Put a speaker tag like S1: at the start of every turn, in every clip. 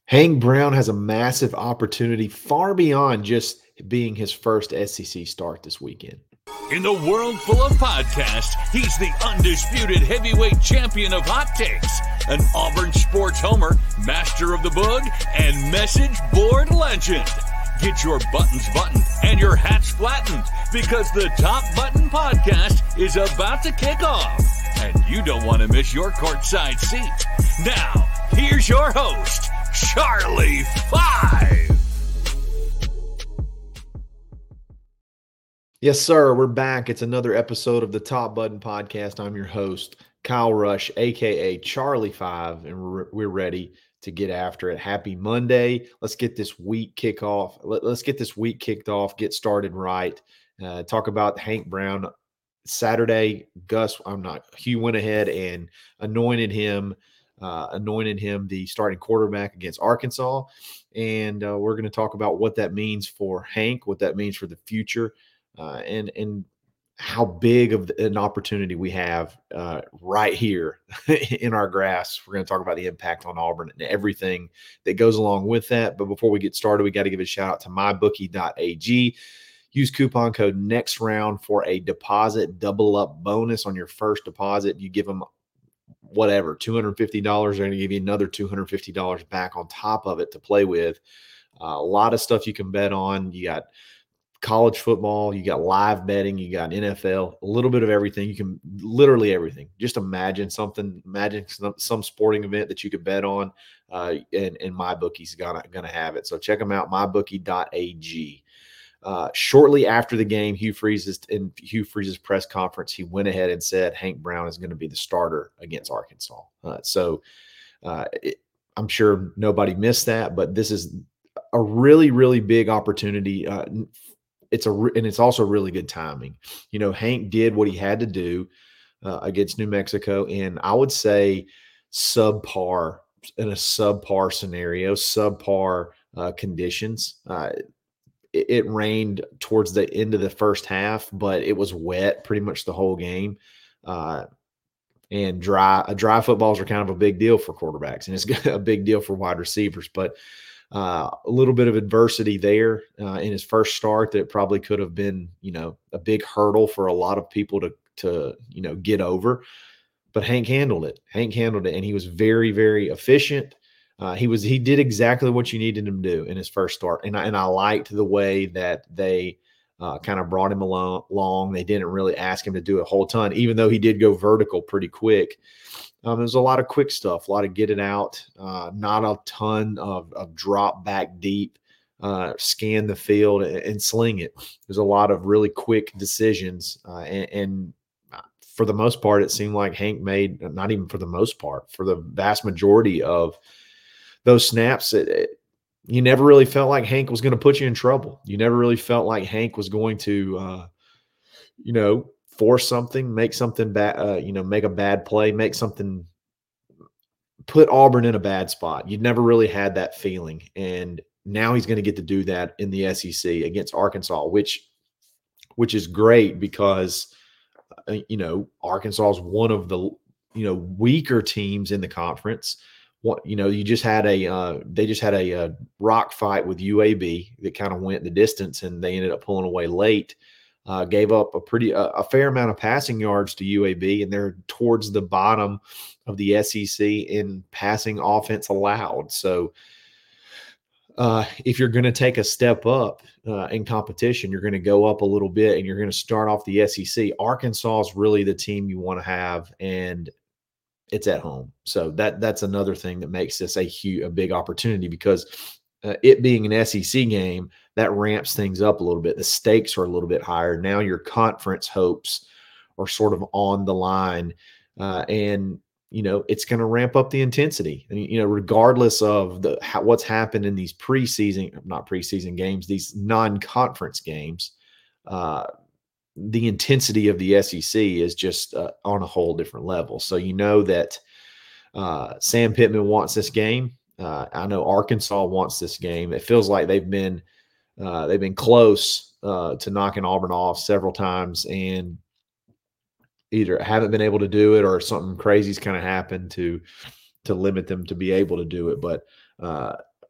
S1: Hank Brown has a massive opportunity far beyond just being his first SEC start this weekend.
S2: In the world full of podcasts, he's the undisputed heavyweight champion of hot takes, an Auburn sports homer, master of the boog, and message board legend. Get your buttons buttoned and your hats flattened because the Top Button Podcast is about to kick off. And you don't want to miss your courtside seat. Now, here's your host, Charlie Five.
S1: Yes, sir. We're back. It's another episode of the Top Button Podcast. I'm your host, Kyle Rush, a.k.a. Charlie Five, and we're ready to get after it. Happy Monday. Let's get this week kicked off. Let's get this week kicked off, get started right. Talk about Hank Brown. Saturday, Hugh went ahead and anointed him the starting quarterback against Arkansas. And we're going to talk about what that means for Hank, what that means for the future, and how big of an opportunity we have right here in our grasp. We're going to talk about the impact on Auburn and everything that goes along with that. But before we get started, we got to give a shout out to mybookie.ag. Use coupon code NEXTROUND for a deposit double up bonus on your first deposit. You give them whatever, $250. They're going to give you another $250 back on top of it to play with. A lot of stuff you can bet on. You got college football, you got live betting, you got NFL, a little bit of everything. You can literally everything. Just imagine some sporting event that you could bet on, and MyBookie's gonna have it. So check them out, mybookie.ag. Shortly after the game, Hugh Freeze's press conference, he went ahead and said Hank Brown is going to be the starter against Arkansas. I'm sure nobody missed that, but this is a really, really big opportunity. It's also really good timing. You know, Hank did what he had to do against New Mexico, and I would say subpar scenario, subpar conditions. It rained towards the end of the first half, but it was wet pretty much the whole game. And dry footballs are kind of a big deal for quarterbacks, and it's a big deal for wide receivers. But a little bit of adversity there in his first start that probably could have been, a big hurdle for a lot of people to get over. But Hank handled it. And he was very, very efficient. He did exactly what you needed him to do in his first start, and I liked the way that they kind of brought him along. They didn't really ask him to do a whole ton, even though he did go vertical pretty quick. There's a lot of quick stuff, a lot of get it out, not a ton of drop back deep, scan the field and sling it. There's a lot of really quick decisions, and for the most part, it seemed like Hank made, not even for the most part, for the vast majority of those snaps, you never really felt like Hank was going to put you in trouble. You never really felt like Hank was going to, force something, make something bad, make a bad play, put Auburn in a bad spot. You'd never really had that feeling. And now he's going to get to do that in the SEC against Arkansas, which is great because, Arkansas is one of the, weaker teams in the conference. They just had a rock fight with UAB that kind of went the distance, and they ended up pulling away late. Gave up a fair amount of passing yards to UAB, and they're towards the bottom of the SEC in passing offense allowed. So if you're going to take a step up in competition, you're going to go up a little bit, and you're going to start off the SEC. Arkansas is really the team you want to have, and it's at home. So that's another thing that makes this a big opportunity, because it being an SEC game, that ramps things up a little bit. The stakes are a little bit higher. Now your conference hopes are sort of on the line, and it's going to ramp up the intensity. And, regardless of what's happened in these not preseason games, these non-conference games, the intensity of the SEC is just on a whole different level. So that Sam Pittman wants this game. I know Arkansas wants this game. It feels like they've been close to knocking Auburn off several times, and either haven't been able to do it, or something crazy's kind of happened to limit them to be able to do it. But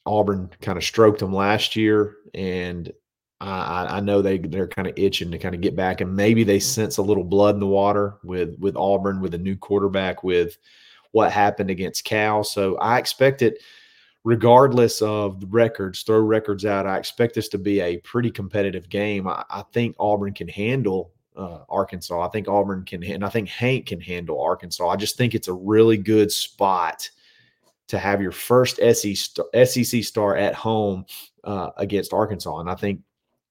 S1: Auburn kind of stroked them last year, and I know they're kind of itching to kind of get back, and maybe they sense a little blood in the water with Auburn, with a new quarterback, with what happened against Cal. So I expect it, regardless of the records, throw records out, I expect this to be a pretty competitive game. I think Auburn can handle Arkansas. I think Auburn can, and I think Hank can handle Arkansas. I just think it's a really good spot to have your first SEC star at home against Arkansas. And I think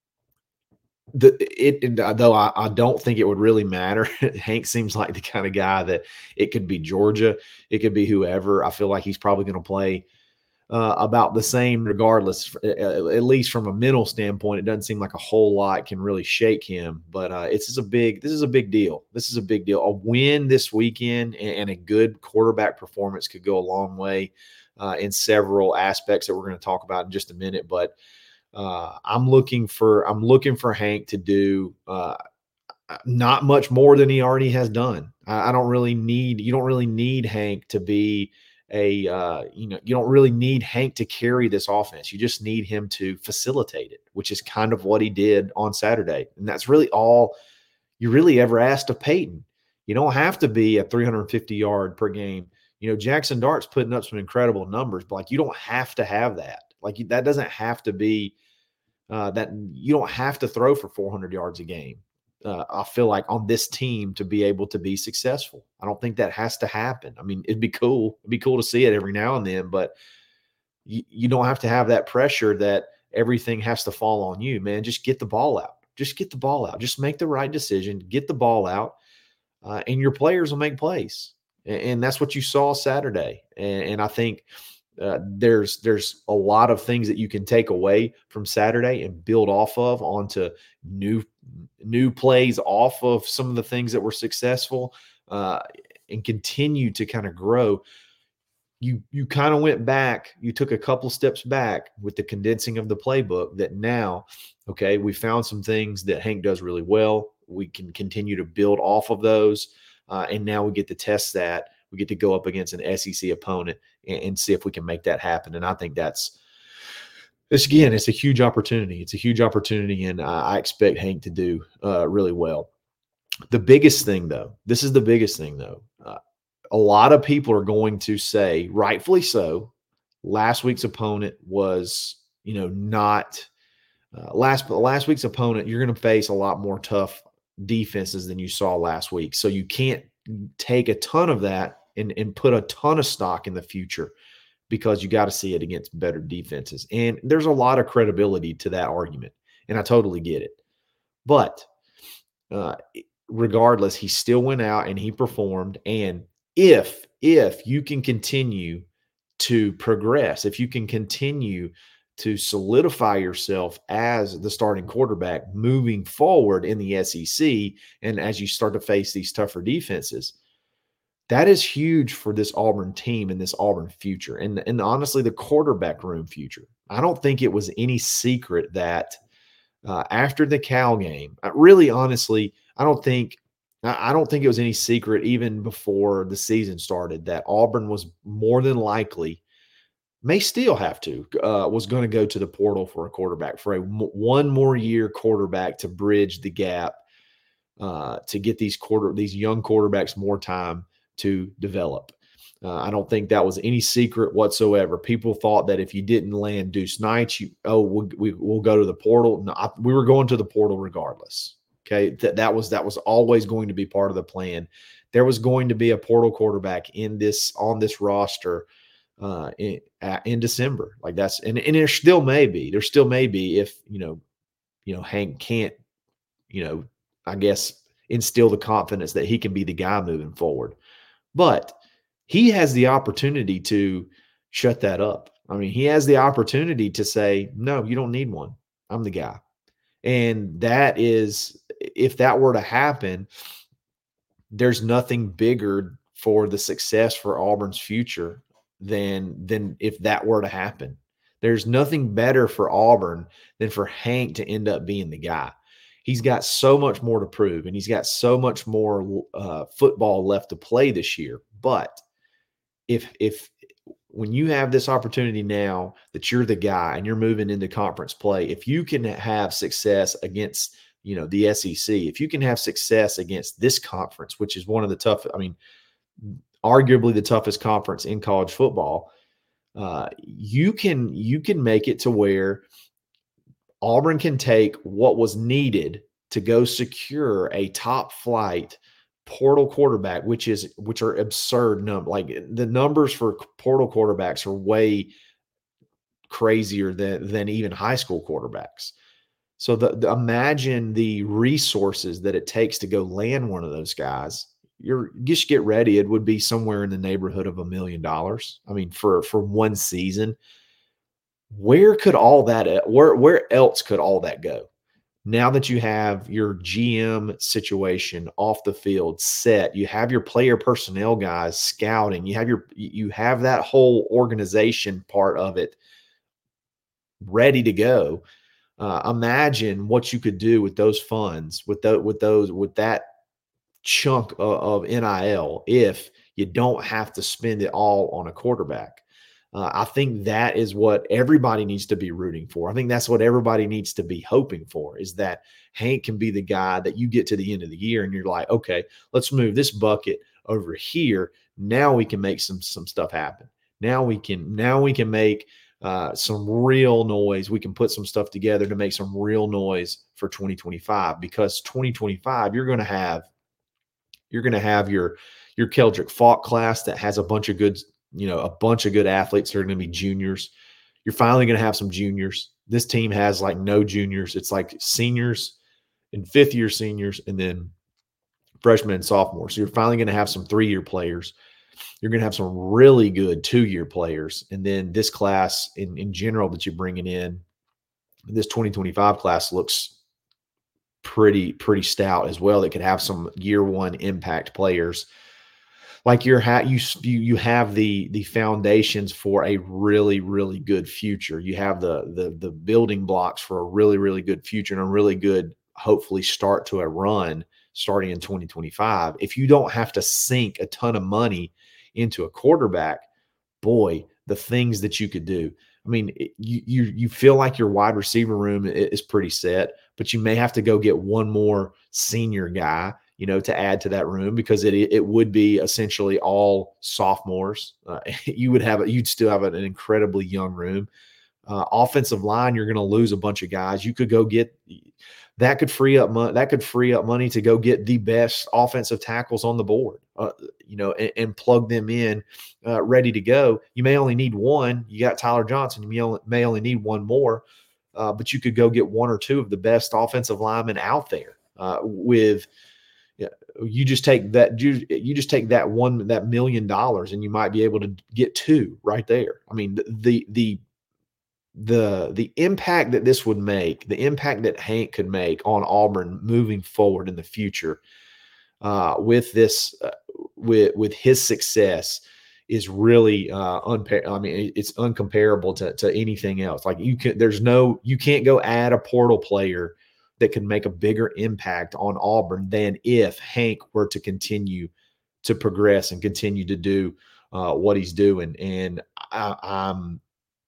S1: though I don't think it would really matter. Hank seems like the kind of guy that it could be Georgia, it could be whoever. I feel like he's probably going to play about the same regardless, at least from a mental standpoint. It doesn't seem like a whole lot can really shake him, but this is a big deal. This is a big deal. A win this weekend and a good quarterback performance could go a long way in several aspects that we're going to talk about in just a minute. But I'm looking for Hank to do not much more than he already has done. You don't really need Hank to be you don't really need Hank to carry this offense. You just need him to facilitate it, which is kind of what he did on Saturday. And that's really all you really ever asked of Peyton. You don't have to be a 350 yard per game. Jackson Dart's putting up some incredible numbers, but like, you don't have to have that. Like, that doesn't have to be that you don't have to throw for 400 yards a game. I feel like on this team to be able to be successful. I don't think that has to happen. I mean, it'd be cool. It'd be cool to see it every now and then, but you don't have to have that pressure that everything has to fall on you, man. Just get the ball out. Just make the right decision. Get the ball out, and your players will make plays. And that's what you saw Saturday. And I think there's a lot of things that you can take away from Saturday and build off of onto new plays off of some of the things that were successful, and continue to kind of grow. You kind of went back, you took a couple steps back with the condensing of the playbook that now, okay, we found some things that Hank does really well. We can continue to build off of those. And now we get to test that. We get to go up against an SEC opponent and see if we can make that happen. And I think it's a huge opportunity. It's a huge opportunity, and I expect Hank to do really well. The biggest thing, though, a lot of people are going to say, rightfully so, last week's opponent was, not last week's opponent. You're going to face a lot more tough defenses than you saw last week. So you can't take a ton of that and put a ton of stock in the future, because you got to see it against better defenses. And there's a lot of credibility to that argument, and I totally get it. But regardless, he still went out and he performed. And if you can continue to progress, if you can continue to solidify yourself as the starting quarterback moving forward in the SEC, and as you start to face these tougher defenses, that is huge for this Auburn team and this Auburn future, and honestly, the quarterback room future. I don't think it was any secret that after the Cal game, really, honestly, I don't think it was any secret even before the season started that Auburn was more than likely, may still have to, was going to go to the portal for a quarterback, for one more year quarterback to bridge the gap, to get these young quarterbacks more time to develop. I don't think that was any secret whatsoever. People thought that if you didn't land Deuce Knight, we'll go to the portal. No, we were going to the portal regardless. Okay, that was always going to be part of the plan. There was going to be a portal quarterback on this roster in December. Like that's and there still may be. There still may be if Hank can't, I guess, instill the confidence that he can be the guy moving forward. But he has the opportunity to shut that up. I mean, he has the opportunity to say, no, you don't need one. I'm the guy. And that is, if that were to happen, there's nothing bigger for the success for Auburn's future than if that were to happen. There's nothing better for Auburn than for Hank to end up being the guy. He's got so much more to prove, and he's got so much more football left to play this year. But if when you have this opportunity now that you're the guy and you're moving into conference play, if you can have success against, the SEC, if you can have success against this conference, which is one of the arguably the toughest conference in college football, you can make it to where Auburn can take what was needed to go secure a top flight portal quarterback, which are absurd numbers. Like the numbers for portal quarterbacks are way crazier than even high school quarterbacks. So imagine the resources that it takes to go land one of those guys. Just get ready. It would be somewhere in the neighborhood of $1 million. I mean, for one season. Where could all that, where else could all that go? Now that you have your GM situation off the field set, you have your player personnel guys scouting, you have that whole organization part of it ready to go. Imagine what you could do with those funds, with that chunk of NIL, if you don't have to spend it all on a quarterback. I think that is what everybody needs to be rooting for. I think that's what everybody needs to be hoping for, is that Hank can be the guy that you get to the end of the year and you're like, okay, let's move this bucket over here. Now we can make some stuff happen. Now we can make some real noise. We can put some stuff together to make some real noise for 2025, because 2025, you're going to have your Keldrick Falk class that has a bunch of good athletes that are going to be juniors. You're finally going to have some juniors. This team has like no juniors. It's like seniors and fifth-year seniors and then freshmen and sophomores. So you're finally going to have some 3-year players. You're going to have some really good 2-year players. And then this class in general that you're bringing in, this 2025 class looks pretty stout as well. That could have some year one impact players. Like you have the foundations for a really, really good future. You have the building blocks for a really, really good future and a really good, hopefully, start to a run starting in 2025. If you don't have to sink a ton of money into a quarterback, boy, the things that you could do. I mean, you feel like your wide receiver room is pretty set, but you may have to go get one more senior guy, to add to that room, because it would be essentially all sophomores. You'd still have an incredibly young room. Offensive line, you're going to lose a bunch of guys. You could go get that could free up money. That could free up money to go get the best offensive tackles on the board, and plug them in, ready to go. You may only need one. You got Tyler Johnson. You may only need one more, but you could go get one or two of the best offensive linemen out there. You just take that $1 million, and you might be able to get two right there. I mean, the impact that this would make, the impact that Hank could make on Auburn moving forward in the future, with this, with his success, is really it's uncomparable to anything else. Like you can't go add a portal player that can make a bigger impact on Auburn than if Hank were to continue to progress and continue to do what he's doing. And I'm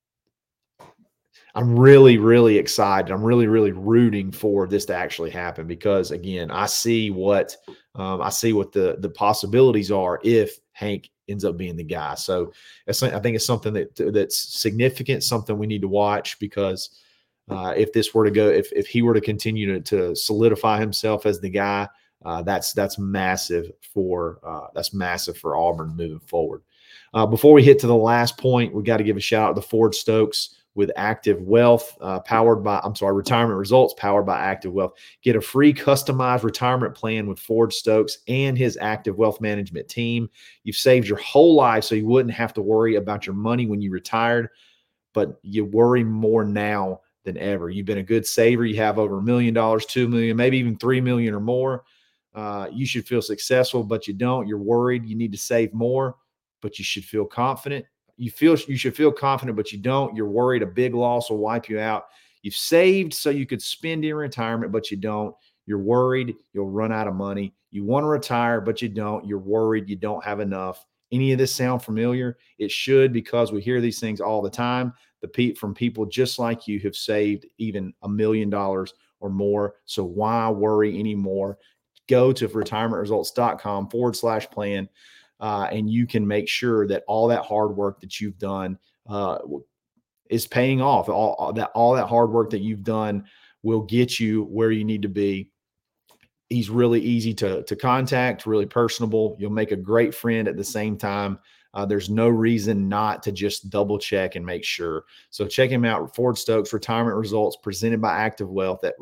S1: really, really excited. I'm really, really rooting for this to actually happen, because again, I see what the possibilities are if Hank ends up being the guy. So I think it's something that's significant, something we need to watch, because if this were to go, if he were to continue to solidify himself as the guy, that's massive for Auburn moving forward. Before we hit to the last point, we got to give a shout out to Ford Stokes with Active Wealth, Retirement Results powered by Active Wealth. Get a free customized retirement plan with Ford Stokes and his Active Wealth Management team. You've saved your whole life, so you wouldn't have to worry about your money when you retired, but you worry more now than ever. You've been a good saver. You have over $1 million, $2 million, maybe even $3 million or more. You should feel successful, but you don't. You're worried. You need to save more, but you should feel confident. You should feel confident, but you don't. You're worried a big loss will wipe you out. You've saved so you could spend in retirement, but you don't. You're worried you'll run out of money. You want to retire, but you don't. You're worried you don't have enough. any of this sound familiar? It should, because we hear these things all the time. From people just like you who've saved even $1 million or more. So why worry anymore? Go to retirementresults.com/plan, and you can make sure that all that hard work that you've done is paying off. All that hard work that you've done will get you where you need to be. He's really easy to contact, really personable. You'll make a great friend at the same time. There's no reason not to just double check and make sure. So check him out, Ford Stokes Retirement Results, presented by Active Wealth at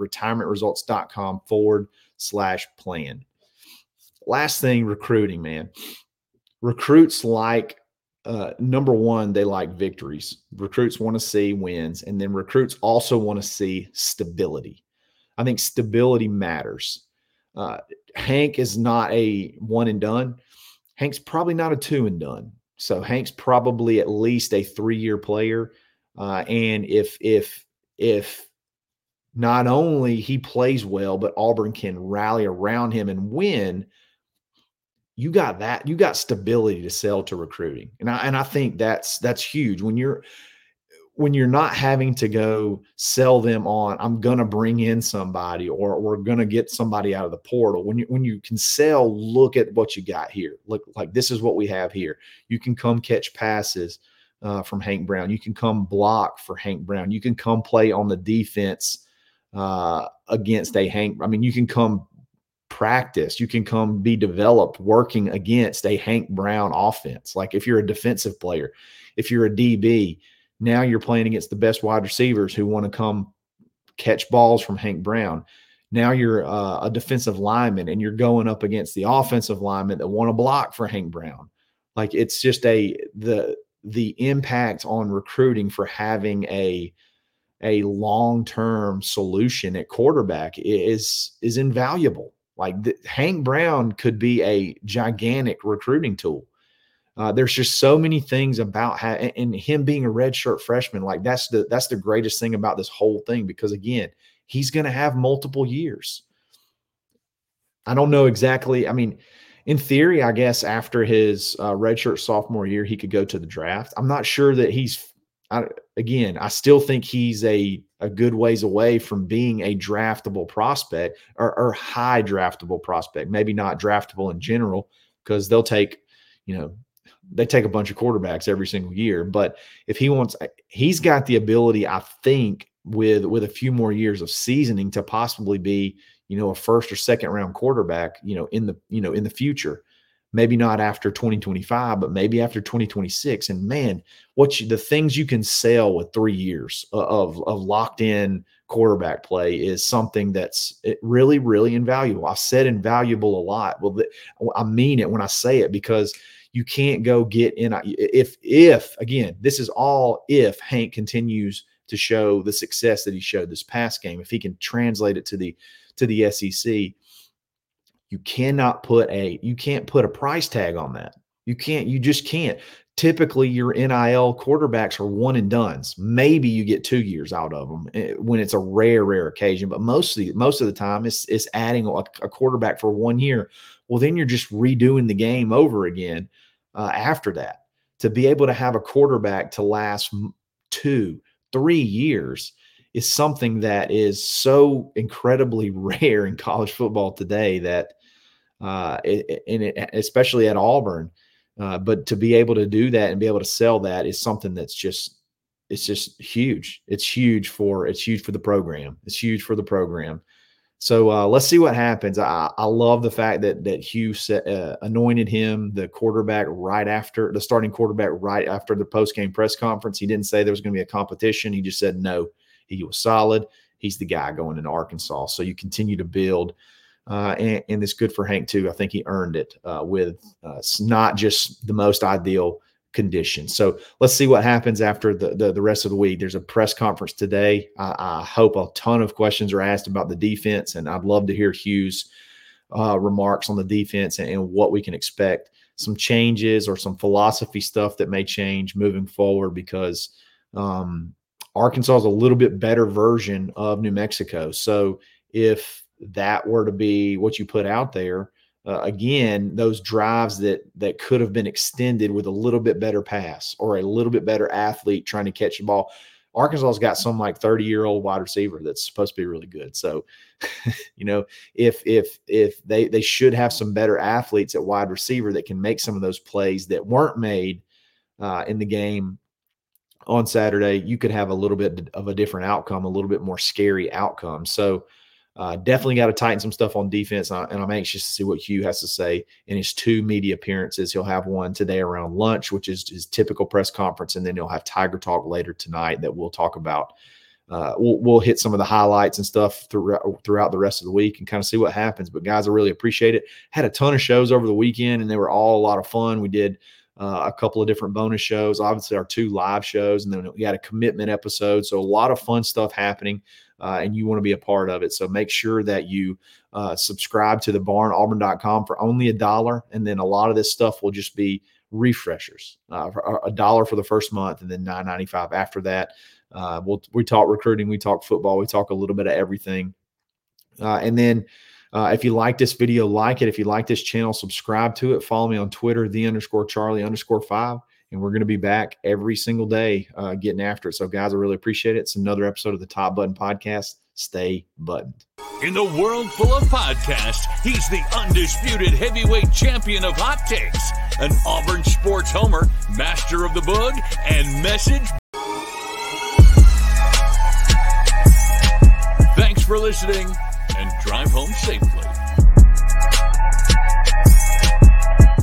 S1: retirementresults.com/plan. Last thing, recruiting, man. Recruits like, number one, they like victories. Recruits want to see wins, and then recruits also want to see stability. I think stability matters. Hank is not a one and done. Hank's probably not a two and done. So Hank's probably at least a 3-year player. And if not only he plays well, but Auburn can rally around him and win, you got stability to sell to recruiting. And I think that's huge when you're not having to go sell them on, I'm going to bring in somebody, or we're going to get somebody out of the portal. When you can sell, look at what you got here. Look, like, this is what we have here. You can come catch passes from Hank Brown. You can come block for Hank Brown. You can come play on the defense against a Hank. I mean, you can come practice. You can come be developed working against a Hank Brown offense. Like, if you're a defensive player, if you're a DB, now you're playing against the best wide receivers who want to come catch balls from Hank Brown. Now you're a defensive lineman, and you're going up against the offensive linemen that want to block for Hank Brown. Like, it's just the impact on recruiting for having a long-term solution at quarterback is invaluable. Like, Hank Brown could be a gigantic recruiting tool. There's just so many things about and him being a redshirt freshman. Like, that's the greatest thing about this whole thing, because again, he's going to have multiple years. I don't know exactly. I mean, in theory, I guess after his redshirt sophomore year, he could go to the draft. I'm not sure that I still think he's a good ways away from being a draftable prospect, or high draftable prospect. Maybe not draftable in general, because they take a bunch of quarterbacks every single year. But if he's got the ability, I think, with a few more years of seasoning, to possibly be, a first or second round quarterback, in the future. Maybe not after 2025, but maybe after 2026. And man, the things you can sell with 3 years of locked in quarterback play is something that's really, really invaluable. I said invaluable a lot. Well, I mean it when I say it, because you can't go get in. If again, this is all if Hank continues to show the success that he showed this past game, if he can translate it to the SEC, you can't put a price tag on that. You just can't. Typically, your NIL quarterbacks are one and dones. Maybe you get 2 years out of them when it's a rare occasion, but most of the time it's adding a quarterback for 1 year. Well, then you're just redoing the game over again after that. To be able to have a quarterback to last 2-3 years is something that is so incredibly rare in college football today, that especially at Auburn. But to be able to do that and be able to sell that is something that's just huge. It's huge for the program. It's huge for the program. So let's see what happens. I love the fact that Hugh anointed him the starting quarterback right after the post-game press conference. He didn't say there was going to be a competition. He just said no. He was solid. He's the guy going into Arkansas. So you continue to build. And it's good for Hank too. I think he earned it with not just the most ideal conditions. So let's see what happens after the rest of the week. There's a press conference today. I hope a ton of questions are asked about the defense, and I'd love to hear Hugh's remarks on the defense and what we can expect. Some changes or some philosophy stuff that may change moving forward, because Arkansas is a little bit better version of New Mexico. So if that were to be what you put out there, again, those drives that could have been extended with a little bit better pass or a little bit better athlete trying to catch the ball. Arkansas's got some like 30-year-old wide receiver that's supposed to be really good. So, if they should have some better athletes at wide receiver that can make some of those plays that weren't made in the game on Saturday, you could have a little bit of a different outcome, a little bit more scary outcome. So definitely got to tighten some stuff on defense, and I'm anxious to see what Hugh has to say in his 2 media appearances. He'll have one today around lunch, which is his typical press conference, and then he'll have Tiger Talk later tonight that we'll talk about. We'll hit some of the highlights and stuff throughout the rest of the week and kind of see what happens. But guys, I really appreciate it. Had a ton of shows over the weekend, and they were all a lot of fun. We did a couple of different bonus shows, obviously our 2 live shows, and then we had a commitment episode. So a lot of fun stuff happening, and you want to be a part of it. So make sure that you subscribe to the Barn, Auburn.com for only $1. And then a lot of this stuff will just be refreshers, $1 for the first month, and then $9.95 after that. We talk recruiting, we talk football, we talk a little bit of everything. And then if you like this video, like it. If you like this channel, subscribe to it. Follow me on Twitter, _Charlie_5. And we're going to be back every single day getting after it. So, guys, I really appreciate it. It's another episode of the Top Button Podcast. Stay buttoned.
S2: In the world full of podcasts, he's the undisputed heavyweight champion of hot takes, an Auburn sports homer, master of the boog, and message. Thanks for listening, and drive home safely.